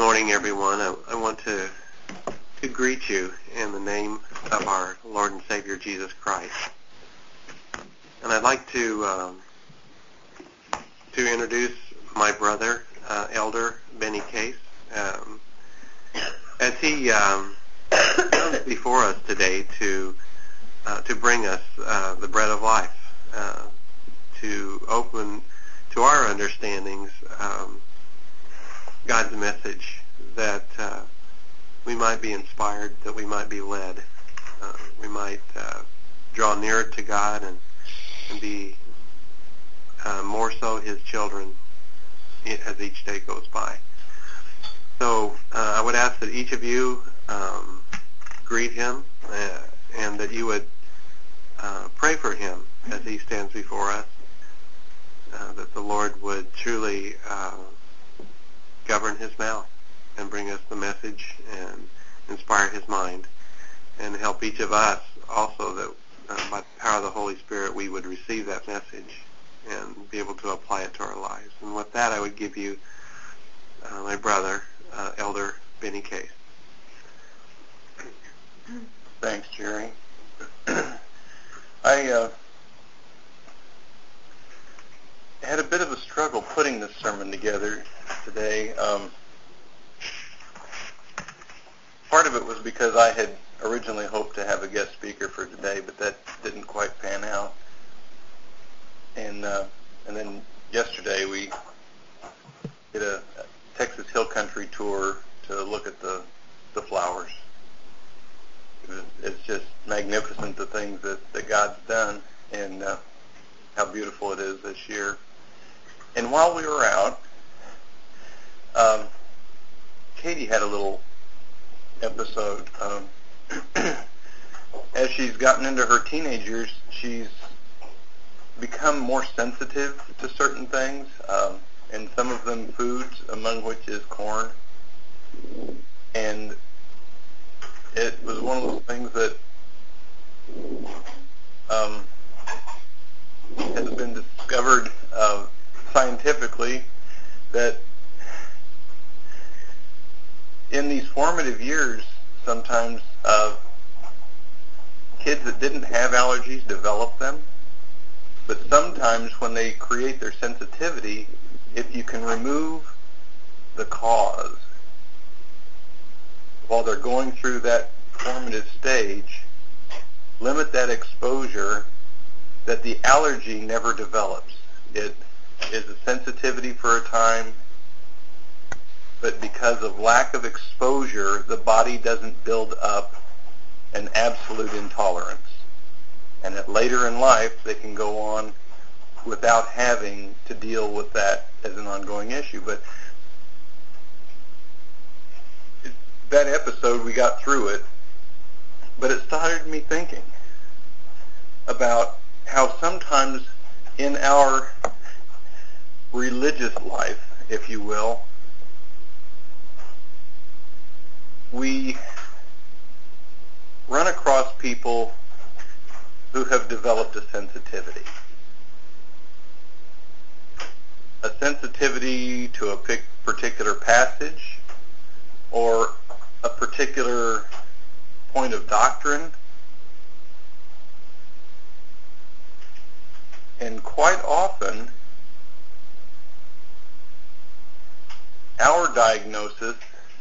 morning, everyone. I want to greet you in the name of our Lord and Savior Jesus Christ. And I'd like to introduce my brother, Elder Benny Case, as he comes before us today to bring us the bread of life, to open to our understandings God's message, that we might be inspired, that we might be led, we might draw nearer to God and be more so His children as each day goes by. So I would ask that each of you greet him and that you would pray for him as he stands before us, that the Lord would truly govern his mouth and bring us the message and inspire his mind, and help each of us also that by the power of the Holy Spirit we would receive that message and be able to apply it to our lives. And with that, I would give you my brother, Elder Benny Case. Thanks, Jerry. I had a bit of a struggle putting this sermon together today. Part of it was because I had originally hoped to have a guest speaker for today, but that didn't quite pan out. And then yesterday we did a Texas Hill Country tour to look at the flowers. It's just magnificent, the things that God's done, and how beautiful it is this year. And while we were out, Katie had a little episode. As she's gotten into her teenage years, she's become more sensitive to certain things, and some of them foods, among which is corn. And it was one of those things that has been discovered scientifically, that in these formative years, sometimes kids that didn't have allergies develop them. But sometimes when they create their sensitivity, if you can remove the cause while they're going through that formative stage, limit that exposure, that the allergy never develops. It is a sensitivity for a time, but because of lack of exposure, the body doesn't build up an absolute intolerance. And that later in life, they can go on without having to deal with that as an ongoing issue. But that episode, we got through it, but it started me thinking about how sometimes in our religious life, if you will, we run across people who have developed a sensitivity. A sensitivity to a particular passage or a particular point of doctrine. And quite often, our diagnosis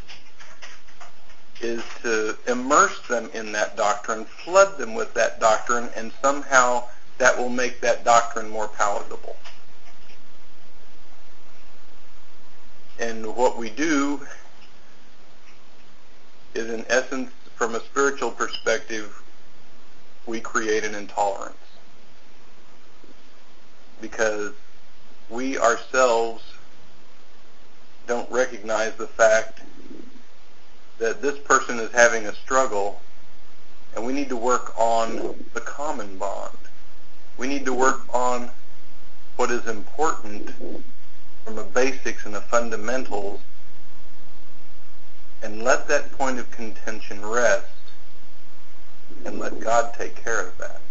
is to immerse them in that doctrine, flood them with that doctrine, and somehow that will make that doctrine more palatable. And what we do is, in essence, from a spiritual perspective, we create an intolerance. Because we ourselves don't recognize the fact that this person is having a struggle, and we need to work on the common bond. We need to work on what is important from the basics and the fundamentals, and let that point of contention rest, and let God take care of that.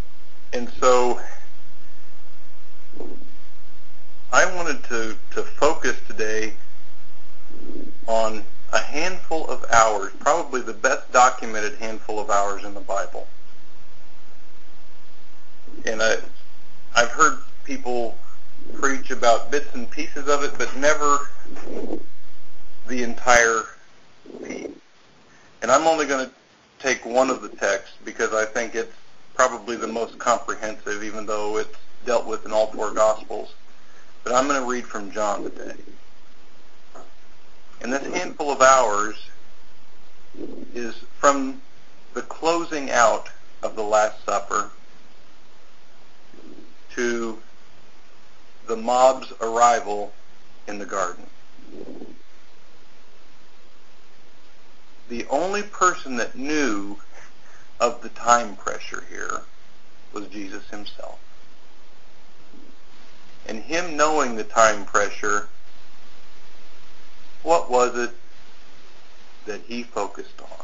And so I wanted to focus today on a handful of hours, probably the best documented handful of hours in the Bible. And I've heard people preach about bits and pieces of it, but never the entire piece. And I'm only going to take one of the texts because I think it's probably the most comprehensive, even though it's dealt with in all four Gospels. But I'm going to read from John today. And this handful of hours is from the closing out of the Last Supper to the mob's arrival in the garden. The only person that knew of the time pressure here was Jesus himself. And him knowing the time pressure, what was it that he focused on?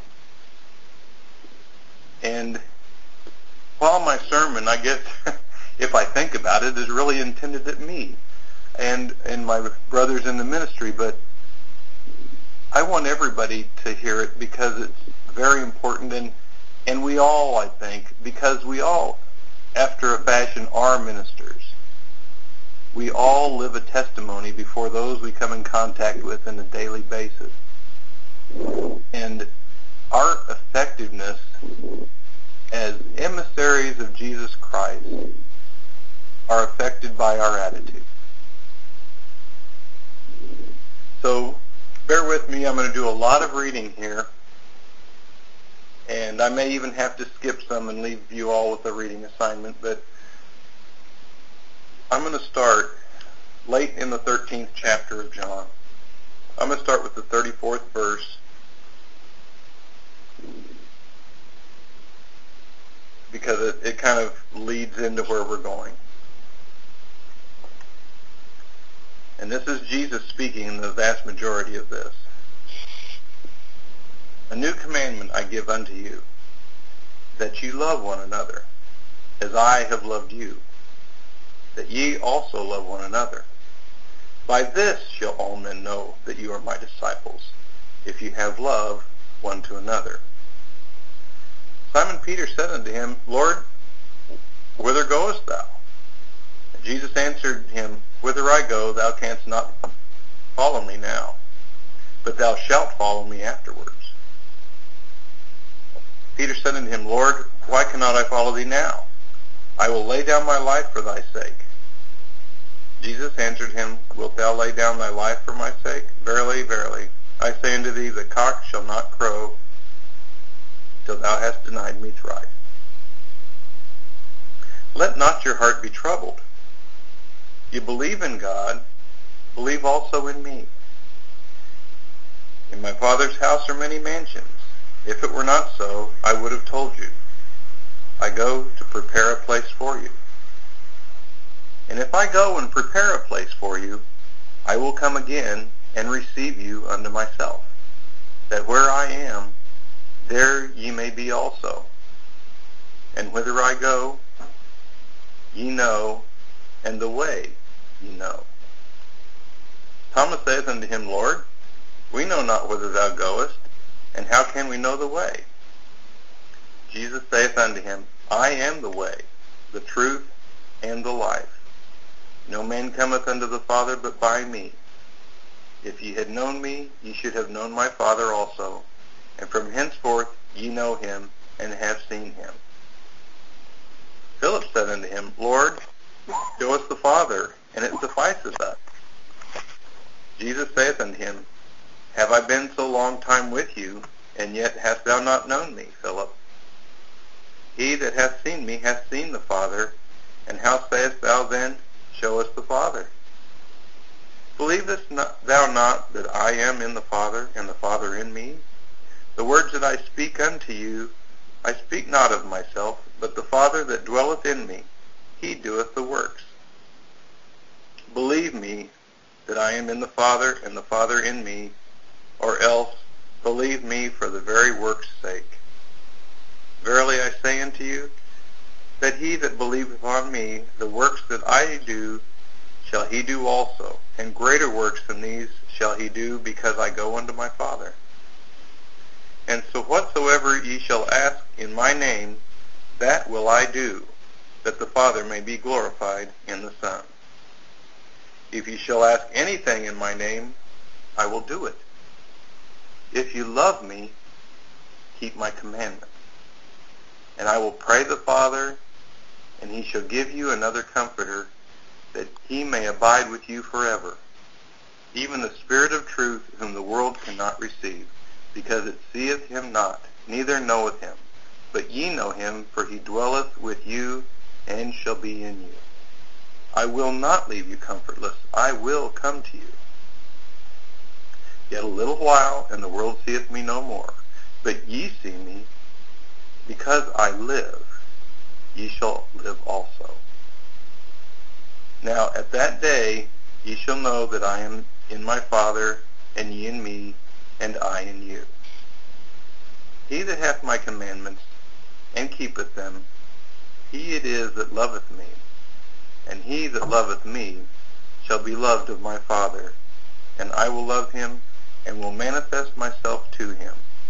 And while my sermon, I guess, if I think about it, is really intended at me and my brothers in the ministry, but I want everybody to hear it because it's very important, and we all, I think, because we all, after a fashion, are ministers. We all live a testimony before those we come in contact with on a daily basis. And our effectiveness as emissaries of Jesus Christ are affected by our attitude. So bear with me, I'm going to do a lot of reading here, and I may even have to skip some and leave you all with a reading assignment, but I'm going to start late in the 13th chapter of John. I'm going to start with the 34th verse, because it kind of leads into where we're going. And this is Jesus speaking in the vast majority of this. A new commandment I give unto you, that ye love one another, as I have loved you, that ye also love one another. By this shall all men know that you are my disciples, if you have love one to another. Simon Peter said unto him, Lord, whither goest thou? And Jesus answered him, Whither I go, thou canst not follow me now, but thou shalt follow me afterwards. Peter said unto him, Lord, why cannot I follow thee now? I will lay down my life for thy sake. Jesus answered him, Wilt thou lay down thy life for my sake? Verily, verily, I say unto thee, the cock shall not crow till thou hast denied me thrice. Let not your heart be troubled. You believe in God, believe also in me. In my Father's house are many mansions. If it were not so, I would have told you. I go to prepare a place for you. And if I go and prepare a place for you, I will come again and receive you unto myself, that where I am, there ye may be also. And whither I go, ye know, and the way ye know. Thomas saith unto him, Lord, we know not whither thou goest, and how can we know the way? Jesus saith unto him, I am the way, the truth, and the life. No man cometh unto the Father but by me. If ye had known me, ye should have known my Father also, and from henceforth ye know him, and have seen him. Philip said unto him, Lord, show us the Father, and it sufficeth us. Jesus saith unto him, Have I been so long time with you, and yet hast thou not known me, Philip? He that hath seen me hath seen the Father, and how sayest thou then, Show us the Father? Believest thou not that I am in the Father, and the Father in me? The words that I speak unto you, I speak not of myself, but the Father that dwelleth in me, he doeth the works. Believe me that I am in the Father, and the Father in me, or else believe me for the very work's sake. Verily I say unto you, that he that believeth on me, the works that I do shall he do also, and greater works than these shall he do, because I go unto my Father. And so whatsoever ye shall ask in my name, that will I do, that the Father may be glorified in the Son. If ye shall ask anything in my name, I will do it. If you love me, keep my commandments. And I will pray the Father, and he shall give you another Comforter, that he may abide with you forever, even the Spirit of truth, whom the world cannot receive, because it seeth him not, neither knoweth him. But ye know him, for he dwelleth with you, and shall be in you. I will not leave you comfortless. I will come to you. Yet a little while, and the world seeth me no more. But ye see me, because I live, ye shall live also. Now at that day ye shall know that I am in my Father, and ye in me, and I in you. He that hath my commandments, and keepeth them, he it is that loveth me. And he that loveth me shall be loved of my Father, and I will love him, and will manifest myself to him.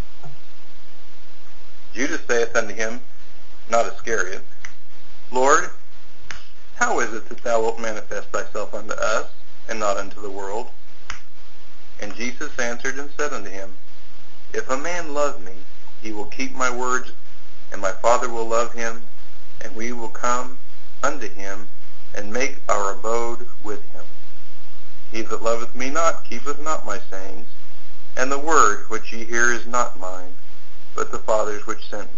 Judas saith unto him, not Iscariot, Lord, how is it that thou wilt manifest thyself unto us, and not unto the world? And Jesus answered and said unto him, If a man love me, he will keep my words, and my Father will love him, and we will come unto him, and make our abode with him. He that loveth me not keepeth not my sayings, and the word which ye hear is not mine, but the Father's which sent me.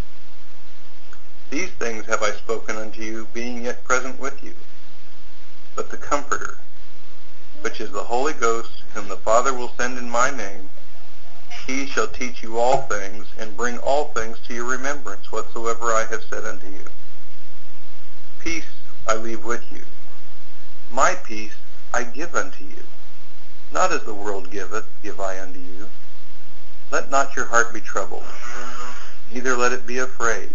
These things have I spoken unto you, being yet present with you. But the Comforter, which is the Holy Ghost, whom the Father will send in my name, he shall teach you all things, and bring all things to your remembrance, whatsoever I have said unto you. Peace I leave with you. My peace I give unto you. Not as the world giveth, give I unto you. Let not your heart be troubled, neither let it be afraid.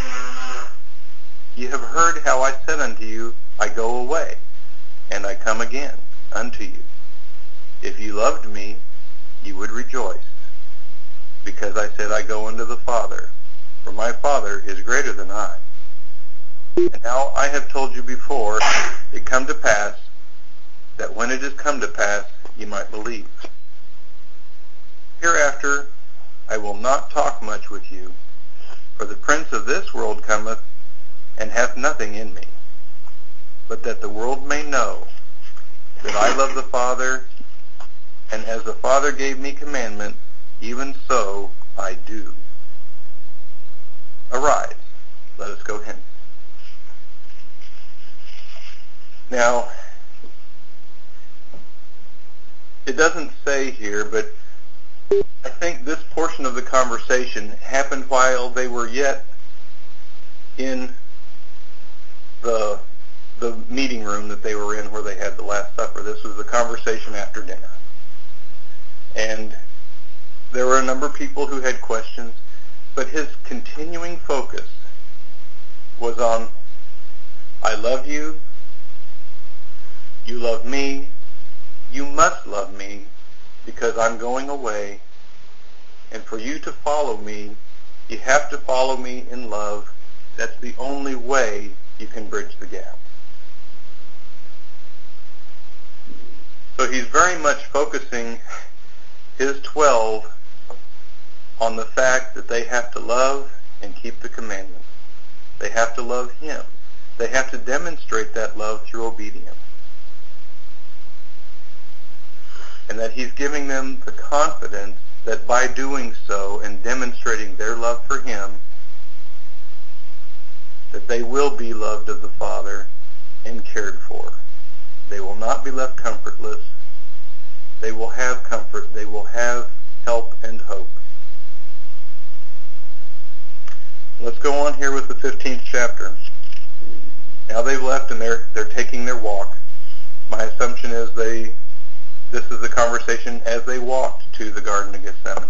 Ye have heard how I said unto you, I go away, and I come again unto you. If ye loved me, ye would rejoice, because I said, I go unto the Father, for my Father is greater than I. And now I have told you before, it come to pass, that when it is come to pass, ye might believe. Hereafter I will not talk much with you, for the prince of this world cometh, and hath nothing in me, but that the world may know that I love the Father, and as the Father gave me commandment, even so I do. Arise, let us go hence. Now, it doesn't say here, but I think this portion of the conversation happened while they were yet in the meeting room that they were in where they had the Last Supper. This was the conversation after dinner. And there were a number of people who had questions, but his continuing focus was on, I love you, you love me, you must love me, because I'm going away, and for you to follow me, you have to follow me in love. That's the only way you can bridge the gap. So he's very much focusing his 12 on the fact that they have to love and keep the commandments. They have to love him. They have to demonstrate that love through obedience. And that he's giving them the confidence that by doing so and demonstrating their love for him, that they will be loved of the Father and cared for. They will not be left comfortless. They will have comfort. They will have help and hope. Let's go on here with the 15th chapter. Now they've left and they're taking their walk. My assumption is this is the conversation as they walked to the Garden of Gethsemane.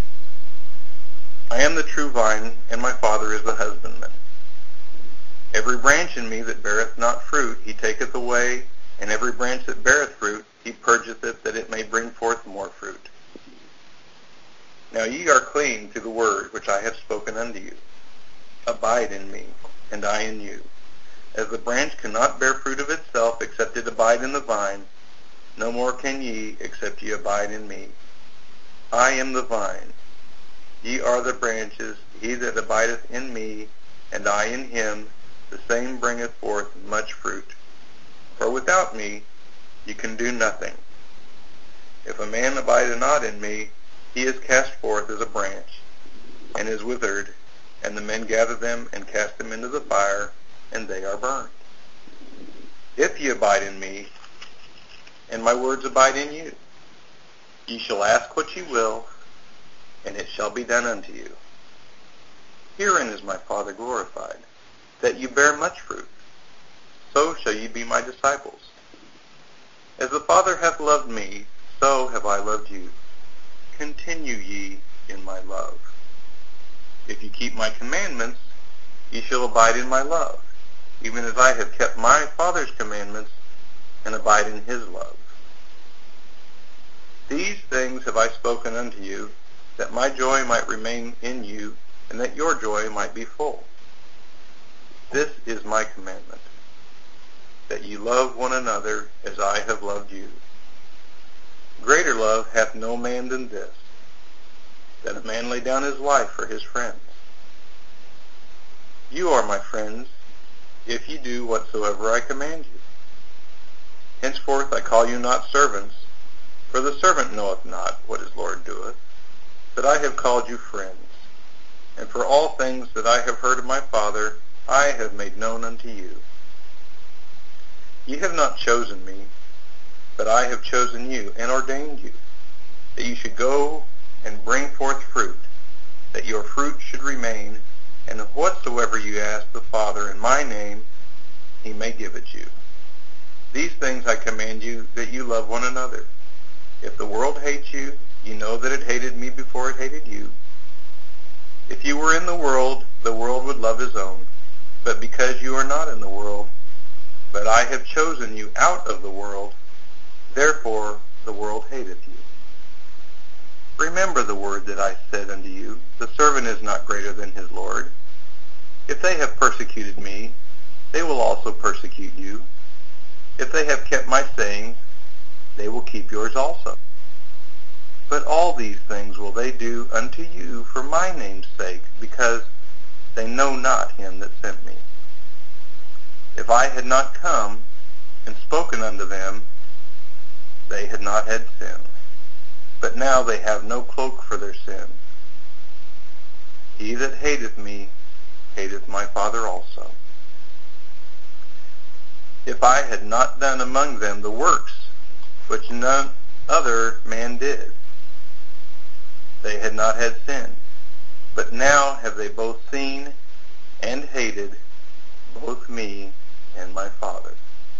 I am the true vine, and my Father is the husbandman. Every Every branch in me that beareth not fruit, he taketh away, and every branch that beareth fruit, he purgeth it, that it may bring forth more fruit. Now ye are clean through the word which I have spoken unto you. Abide in me, and I in you. As the branch cannot bear fruit of itself, except it abide in the vine, no more can ye, except ye abide in me. I am the vine, ye are the branches. He that abideth in me, and I in him, the same bringeth forth much fruit. For without me ye can do nothing. If a man abide not in me, he is cast forth as a branch, and is withered, and the men gather them and cast them into the fire, and they are burned. If ye abide in me, and my words abide in you, ye shall ask what ye will, and it shall be done unto you. Herein is my Father glorified, that you bear much fruit. So shall ye be my disciples. As the Father hath loved me, so have I loved you. Continue ye in my love. If ye keep my commandments, ye shall abide in my love, even as I have kept my Father's commandments, and abide in his love. These things have I spoken unto you, that my joy might remain in you, and that your joy might be full. This is my commandment, that ye love one another as I have loved you. Greater love hath no man than this, that a man lay down his life for his friends. You are my friends, if ye do whatsoever I command you. Henceforth I call you not servants, for the servant knoweth not what his Lord doeth, but I have called you friends. And for all things that I have heard of my Father, I have made known unto you. Ye have not chosen me, but I have chosen you, and ordained you, that you should go and bring forth fruit, that your fruit should remain, and whatsoever you ask the Father in my name, he may give it you. These things I command you, that you love one another. If the world hates you, you know that it hated me before it hated you. If you were in the world would love his own. But because you are not in the world, but I have chosen you out of the world, therefore the world hateth you. Remember the word that I said unto you, the servant is not greater than his Lord. If they have persecuted me, they will also persecute you. If they have kept my sayings, they will keep yours also. But all these things will they do unto you for my name's sake, because they know not him that sent me. If I had not come and spoken unto them, they had not had sin. But now they have no cloak for their sin. He that hateth me hateth my Father also. If I had not done among them the works which none other man did, they had not had sin. But now have they both seen and hated both me and my Father.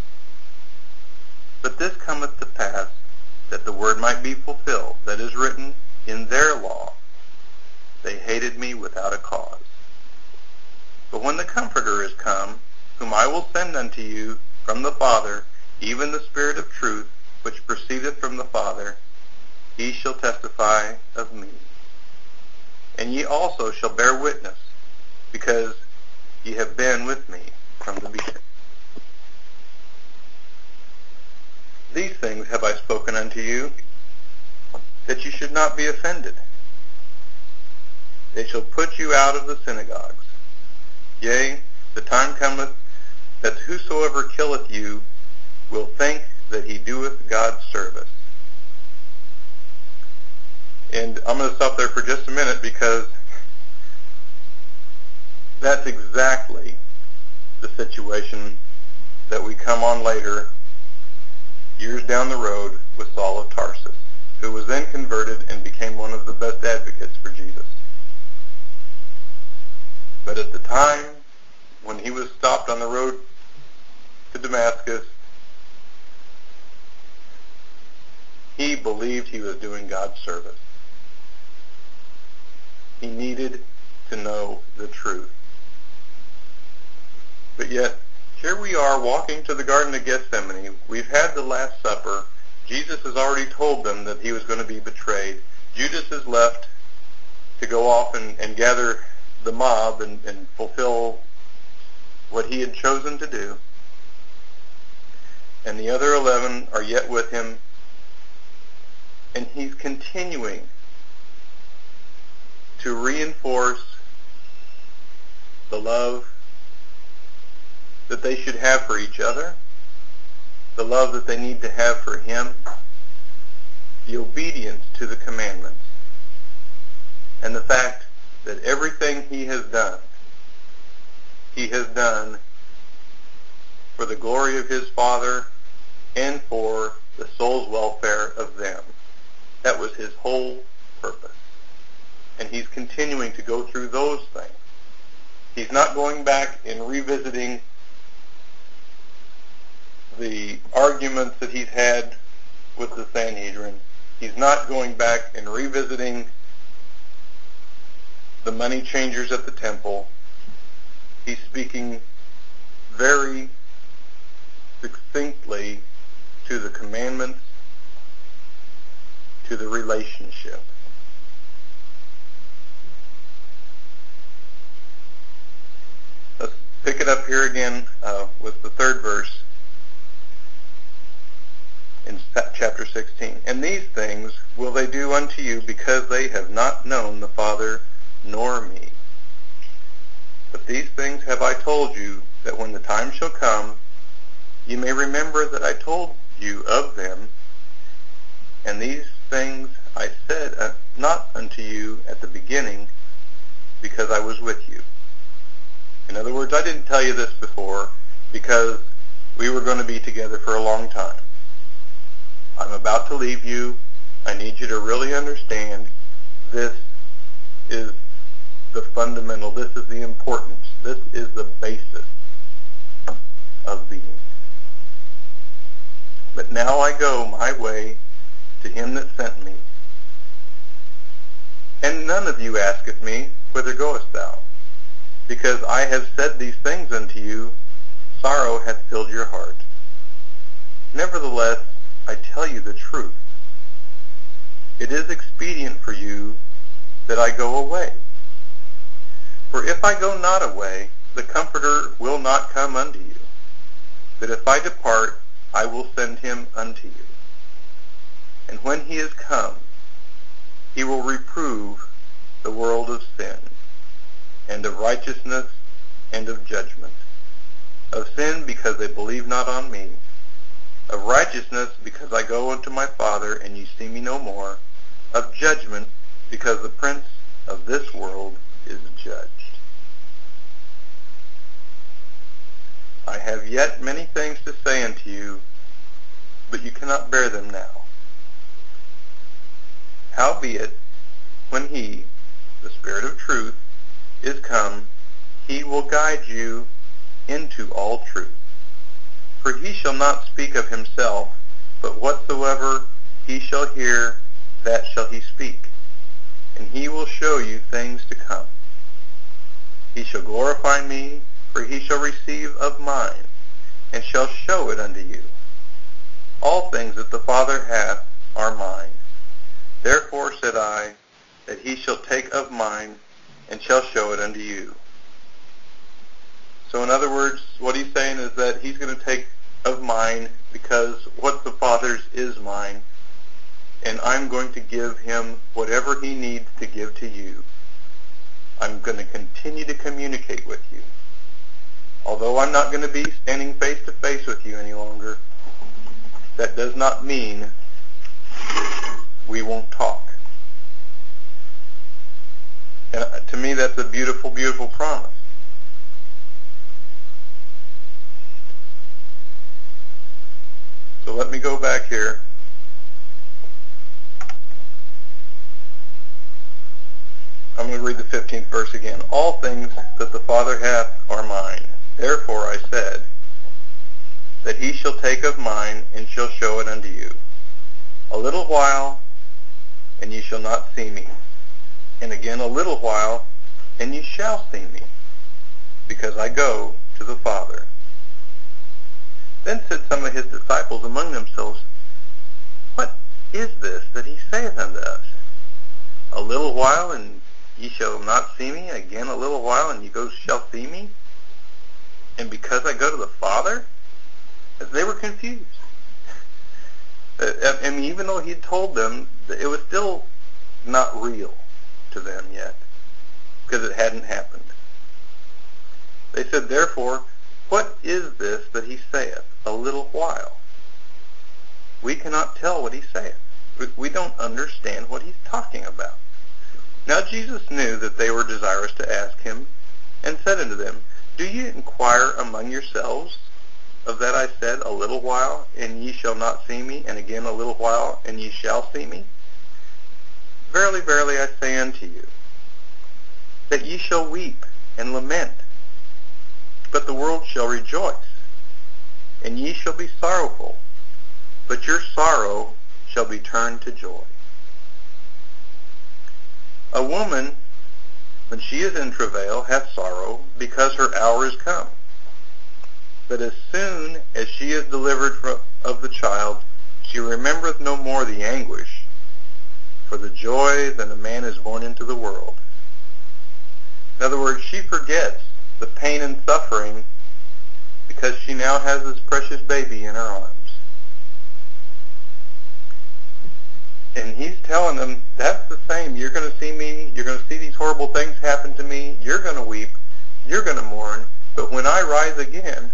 But this cometh to pass, that the word might be fulfilled, that is written in their law, they hated me without a cause. But when the Comforter is come, whom I will send unto you from the Father, even the Spirit of truth, which proceedeth from the Father, he shall testify of me. And ye also shall bear witness, because ye have been with me from the beginning. These things have I spoken unto you, that you should not be offended. They shall put you out of the synagogues. Yea, the time cometh that whosoever killeth you will think that he doeth God's service. And I'm going to stop there for just a minute, because that's exactly the situation that we come on later, years down the road, with Saul of Tarsus, who was then converted and became one of the best advocates for Jesus. But at the time when he was stopped on the road to Damascus, he believed he was doing God's service. He needed to know the truth. But yet, here we are walking to the Garden of Gethsemane. We've had the Last Supper. Jesus has already told them that he was going to be betrayed. Judas is left to go off and gather the mob and fulfill what he had chosen to do. And the other 11 are yet with him. And he's continuing to reinforce the love that they should have for each other, the love that they need to have for him, the obedience to the commandments, and the fact that everything he has done for the glory of his Father and for the soul's welfare of them. That was his whole purpose. And he's continuing to go through those things. He's not going back and revisiting the arguments that he's had with the Sanhedrin. He's not going back and revisiting the money changers at the temple. He's speaking very succinctly to the commandments, to the relationship. Let's pick it up here again with the third verse in chapter 16. And these things will they do unto you because they have not known the Father nor me. But these things have I told you, that when the time shall come, you may remember that I told you of them. And these things I said not unto you at the beginning, because I was with you. In other words, I didn't tell you this before because we were going to be together for a long time. I'm about to leave you. I need you to really understand this is the fundamental, this is the importance, this is the basis of being. But now I go my way to him that sent me. And none of you asketh me, whither goest thou? Because I have said these things unto you, sorrow hath filled your heart. Nevertheless, I tell you the truth. It is expedient for you that I go away. For if I go not away, the Comforter will not come unto you. But if I depart, I will send him unto you. And when he is come, he will reprove the world of sin, and of righteousness, and of judgment. Of sin, because they believe not on me. Of righteousness, because I go unto my Father, and ye see me no more. Of judgment, because the prince of this world is judged. I have yet many things to say unto you, but you cannot bear them now. Howbeit, when he, the Spirit of truth, is come, he will guide you into all truth. For he shall not speak of himself, but whatsoever he shall hear, that shall he speak. And he will show you things to come. He shall glorify me, for he shall receive of mine, and shall show it unto you. All things that the Father hath are mine. Therefore said I, that he shall take of mine, and shall show it unto you. So in other words, what he's saying is that he's going to take of mine, because what the Father's is mine, and I'm going to give him whatever he needs to give to you. I'm going to continue to communicate with you. Although I'm not going to be standing face to face with you any longer, that does not mean we won't talk. And to me, that's a beautiful, beautiful promise. So let me go back here. I'm going to read the 15th verse again. All things that the Father hath are mine. Therefore I said, that he shall take of mine, and shall show it unto you. A little while, and ye shall not see me. And again a little while, and ye shall see me. Because I go to the Father. Then said some of his disciples among themselves, What is this that he saith unto us? A little while, and ye shall not see me; again a little while, and ye shall see me? And because I go to the Father? They were confused. I mean, even though he had told them, it was still not real to them yet, because it hadn't happened. They said, Therefore, what is this that he saith, a little while? We cannot tell what he saith. We don't understand what he's talking about. Now Jesus knew that they were desirous to ask him, and said unto them, Do ye inquire among yourselves of that I said, a little while, and ye shall not see me, and again a little while, and ye shall see me? Verily, verily, I say unto you, that ye shall weep and lament, but the world shall rejoice, and ye shall be sorrowful, but your sorrow shall be turned to joy. A woman, when she is in travail, hath sorrow, because her hour is come. But as soon as she is delivered of the child, she remembereth no more the anguish for the joy that a man is born into the world. In other words, she forgets the pain and suffering because she now has this precious baby in her arms. And he's telling them, that's the same. You're going to see me. You're going to see these horrible things happen to me. You're going to weep. You're going to mourn. But when I rise again,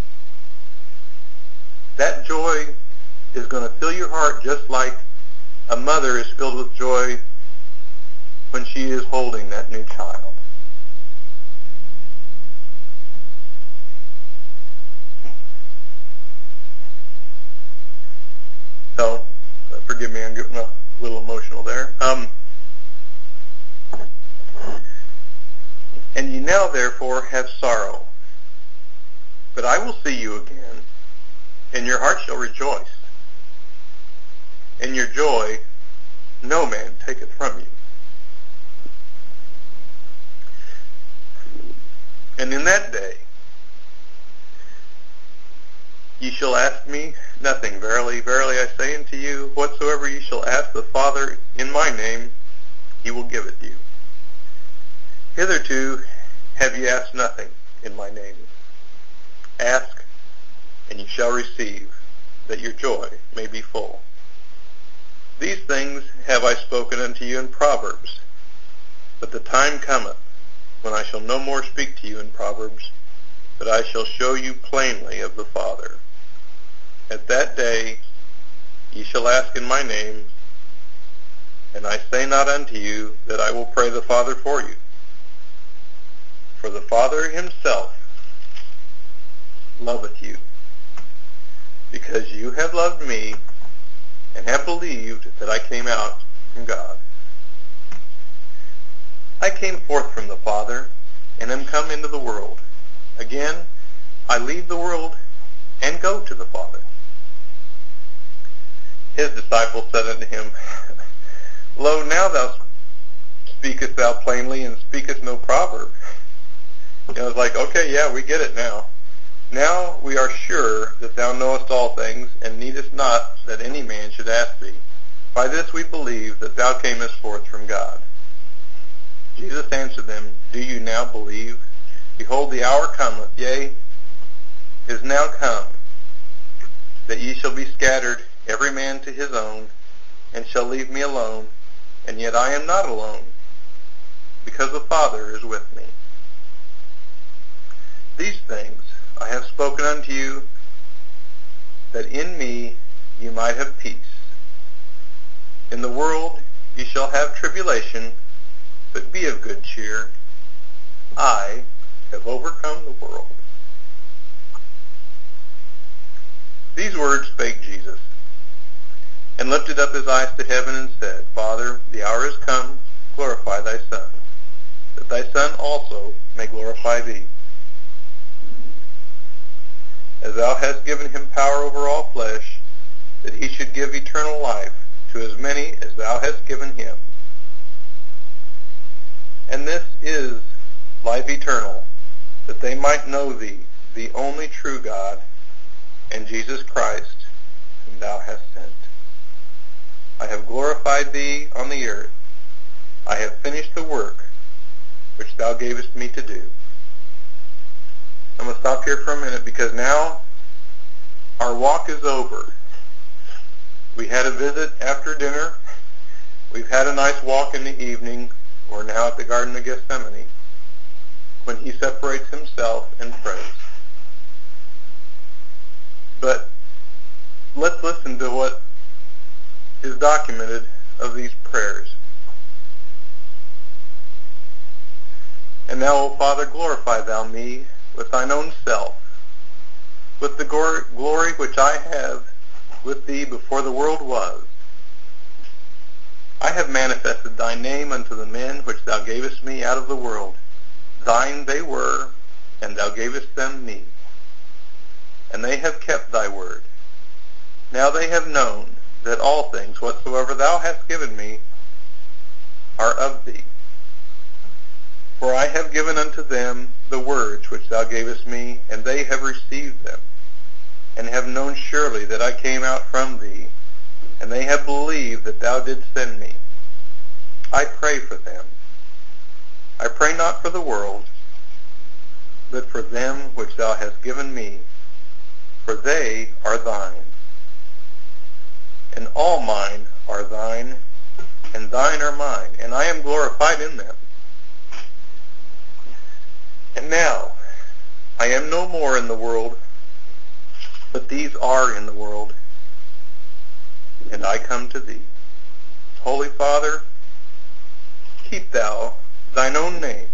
that joy is going to fill your heart just like a mother is filled with joy when she is holding that new child. So, forgive me, I'm getting a little emotional there. And ye now therefore have sorrow, but I will see you again, and your heart shall rejoice, and your joy no man taketh from you. And in that day ye shall ask me nothing. Verily, verily, I say unto you, whatsoever ye shall ask the Father in my name, he will give it you. Hitherto have ye asked nothing in my name. Ask, and ye shall receive, that your joy may be full. These things have I spoken unto you in Proverbs, but the time cometh when I shall no more speak to you in Proverbs, but I shall show you plainly of the Father. At that day ye shall ask in my name, and I say not unto you that I will pray the Father for you. For the Father himself loveth you, because you have loved me, and have believed that I came out from God. I came forth from the Father, and am come into the world. Again, I leave the world, and go to the Father. His disciples said unto him, Lo, now thou speakest thou plainly, and speakest no proverb. And I was like, okay, yeah, we get it now. Now we are sure that thou knowest all things, and needest not that any man should ask thee. By this we believe that thou camest forth from God. Jesus answered them, Do you now believe? Behold, the hour cometh, yea, is now come, that ye shall be scattered, every man to his own, and shall leave me alone, and yet I am not alone, because the Father is with me. These things I have spoken unto you, that in me ye might have peace. In the world ye shall have tribulation, but be of good cheer. I have overcome the world. These words spake Jesus, and lifted up his eyes to heaven, and said, Father, the hour is come, glorify thy Son, that thy Son also may glorify thee. As thou hast given him power over all flesh, that he should give eternal life to as many as thou hast given him. And this is life eternal, that they might know thee, the only true God, and Jesus Christ, whom thou hast sent. I have glorified thee on the earth. I have finished the work which thou gavest me to do. I'm going to stop here for a minute because now our walk is over. We had a visit after dinner. We've had a nice walk in the evening. We're now at the Garden of Gethsemane when he separates himself and prays. But let's listen to what is documented of these prayers. And now, O Father, glorify thou me with thine own self, with the glory which I have with thee before the world was. I have manifested thy name unto the men which thou gavest me out of the world. Thine they were, and thou gavest them me. And they have kept thy word. Now they have known that all things whatsoever thou hast given me are of thee. For I have given unto them the words which thou gavest me, and they have received them, and have known surely that I came out from thee, and they have believed that thou didst send me. I pray for them. I pray not for the world, but for them which thou hast given me, for they are thine. And all mine are thine, and thine are mine, and I am glorified in them. And now, I am no more in the world, but these are in the world, and I come to thee. Holy Father, keep thou thine own name,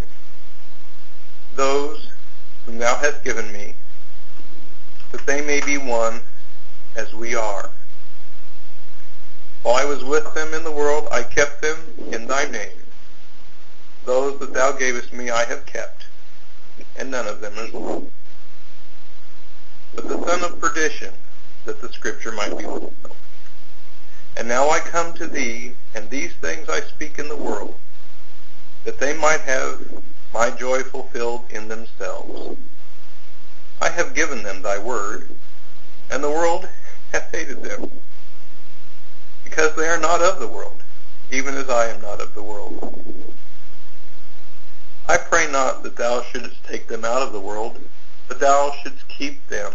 those whom thou hast given me, that they may be one as we are. While I was with them in the world, I kept them in thy name. Those that thou gavest me I have kept, and none of them is lost. But the son of perdition, that the scripture might be fulfilled. And now I come to thee, and these things I speak in the world, that they might have my joy fulfilled in themselves. I have given them thy word, and the world hath hated them, because they are not of the world, even as I am not of the world. I pray not that thou shouldest take them out of the world, but thou shouldst keep them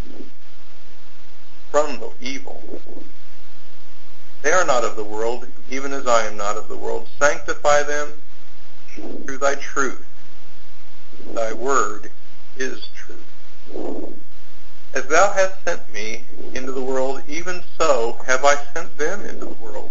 from the evil. They are not of the world, even as I am not of the world. Sanctify them through thy truth. Thy word is truth. As thou hast sent me into the world, even so have I sent them into the world.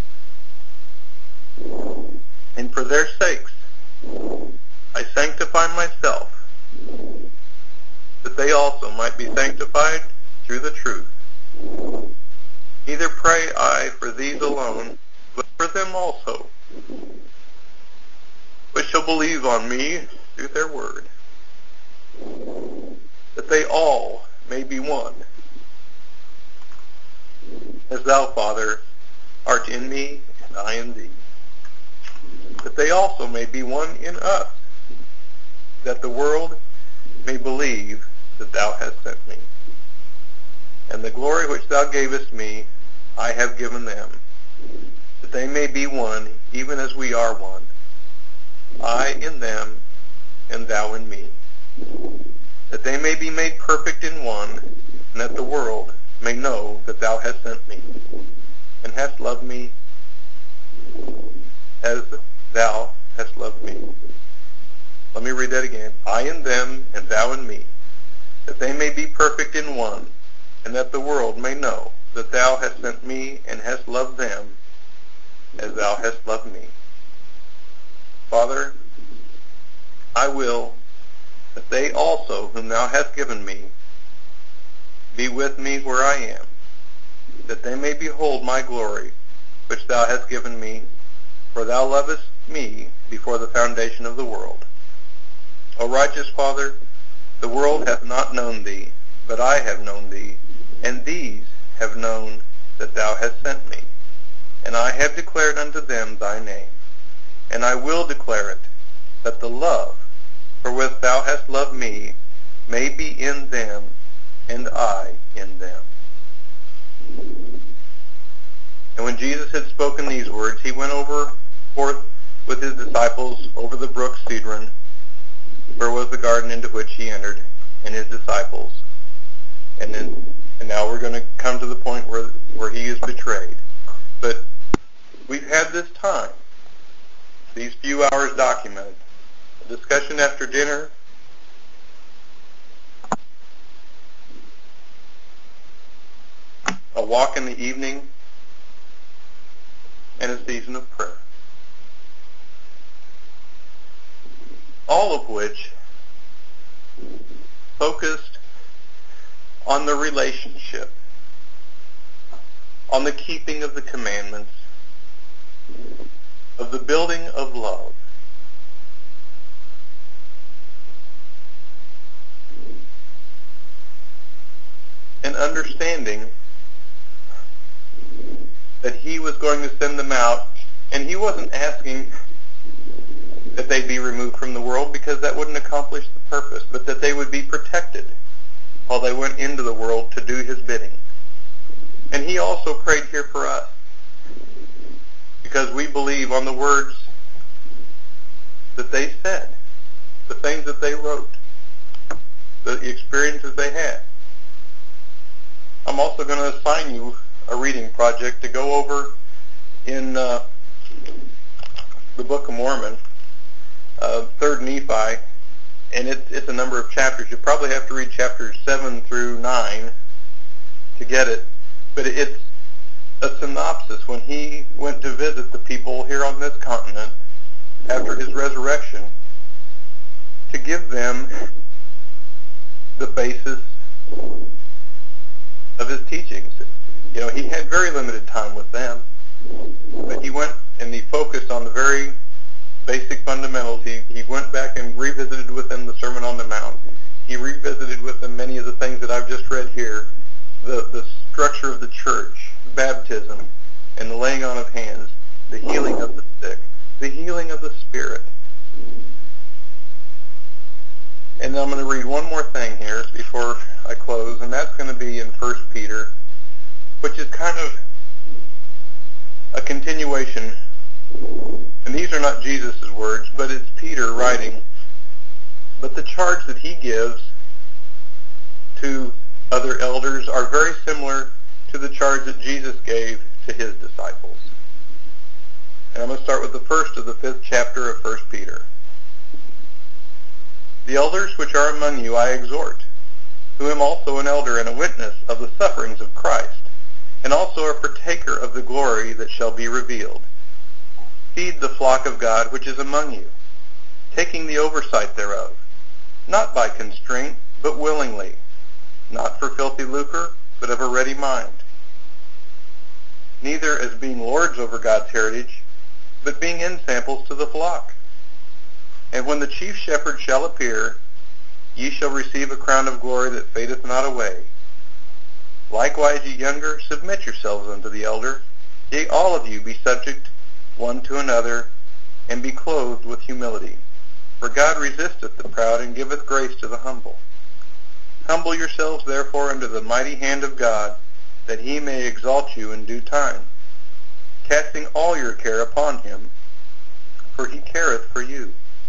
And for their sakes I sanctify myself, that they also might be sanctified through the truth. Neither pray I for these alone, but for them also, which shall believe on me through their word, that they all may be one, as thou, Father, art in me and I in thee, that they also may be one in us, that the world may believe that thou hast sent me. And the glory which thou gavest me I have given them, that they may be one, even as we are one, I in them, and thou in me, that they may be made perfect in one, and that the world may know that thou hast sent me, and hast loved me as thou hast loved me. Let me read that again. I in them, and thou in me, that they may be perfect in one, and that the world may know that thou hast sent me, and hast loved them as thou hast loved me. Father, I will that they also whom thou hast given me be with me where I am, that they may behold my glory, which thou hast given me, for thou lovest me before the foundation of the world. O righteous Father, the world hath not known thee, but I have known thee, and these have known that thou hast sent me. And I have declared unto them thy name. And I will declare it, that the love wherewith thou hast loved me may be in I in them. And when Jesus had spoken these words, he went forth with his disciples over the brook Cedron, where was the garden into which he entered, and his disciples. And now we're going to come to the point where he is betrayed. But we've had this time, these few hours documented. A discussion after dinner, a walk in the evening, and a season of prayer. All of which focused on the relationship, on the keeping of the commandments, of the building of love. And understanding that he was going to send them out, and he wasn't asking that they be removed from the world, because that wouldn't accomplish the purpose, but that they would be protected while they went into the world to do his bidding. And he also prayed here for us, because we believe on the words that they said, the things that they wrote, the experiences they had. I'm also going to assign you a reading project to go over in the Book of Mormon, 3rd Nephi, and it's a number of chapters. You probably have to read chapters 7 through 9 to get it, but it's a synopsis when he went to visit the people here on this continent after his resurrection, to give them the basis of his teachings. You know, he had very limited time with them, but he went and he focused on the very basic fundamentals. He went back and revisited with them the Sermon on the Mount. He revisited with them many of the things that I've just read here, the structure of the church, baptism, and the laying on of hands, the healing of the sick, the healing of the Spirit. And I'm going to read one more thing here before I close, and that's going to be in 1 Peter, which is kind of a continuation. And these are not Jesus' words, but it's Peter writing. But the charge that he gives to other elders are very similar to the charge that Jesus gave to his disciples. And I'm going to start with the first of the 5th chapter of 1 Peter. The elders which are among you I exhort, who am also an elder and a witness of the sufferings of Christ, and also a partaker of the glory that shall be revealed. Feed the flock of God which is among you, taking the oversight thereof, not by constraint, but willingly, not for filthy lucre, but of a ready mind. Neither as being lords over God's heritage, but being ensamples to the flock. And when the chief shepherd shall appear, ye shall receive a crown of glory that fadeth not away. Likewise, ye younger, submit yourselves unto the elder. Yea, all of you be subject one to another, and be clothed with humility. For God resisteth the proud, and giveth grace to the humble. Humble yourselves therefore under the mighty hand of God, that he may exalt you in due time, casting all your care upon him, for he careth for you.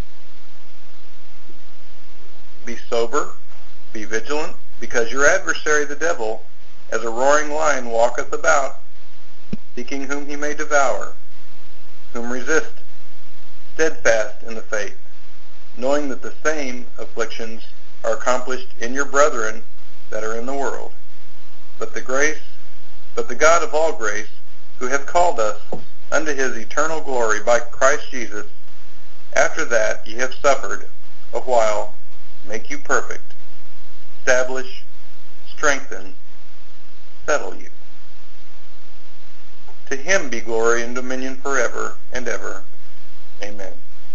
Be sober, be vigilant, because your adversary the devil, as a roaring lion, walketh about, seeking whom he may devour. Whom resist, steadfast in the faith, knowing that the same afflictions are accomplished in your brethren that are in the world. But the God of all grace, who hath called us unto his eternal glory by Christ Jesus, after that ye have suffered a while, make you perfect, establish, strengthen, settle you. To him be glory and dominion forever and ever. Amen.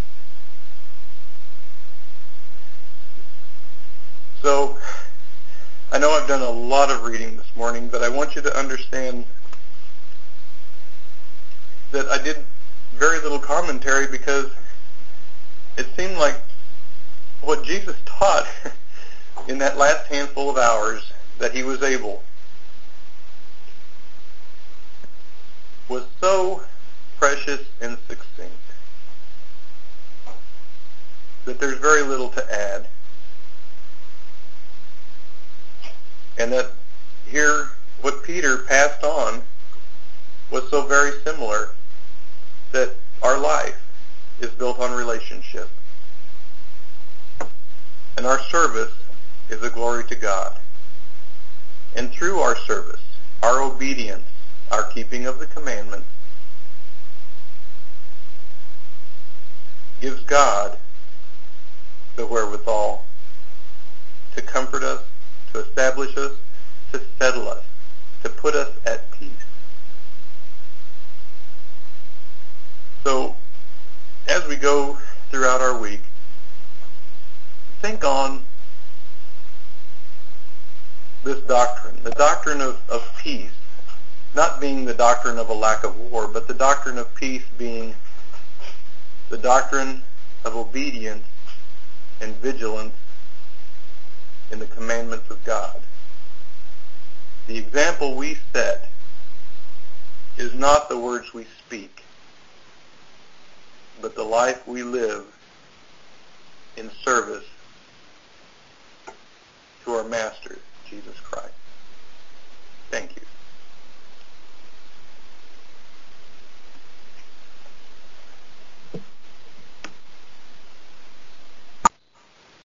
So, I know I've done a lot of reading this morning, but I want you to understand that I did very little commentary because it seemed like what Jesus taught in that last handful of hours that he was able was so precious and succinct that there's very little to add. And that here, what Peter passed on was so very similar, that our life is built on relationship. And our service is a glory to God. And through our service, our obedience, our keeping of the commandments, gives God the wherewithal to comfort us, to establish us, to settle us, to put us at peace. So, as we go throughout our week, think on this doctrine, the doctrine of peace, not being the doctrine of a lack of war, but the doctrine of peace being the doctrine of obedience and vigilance in the commandments of God. The example we set is not the words we speak, but the life we live in service to our Master, Jesus Christ.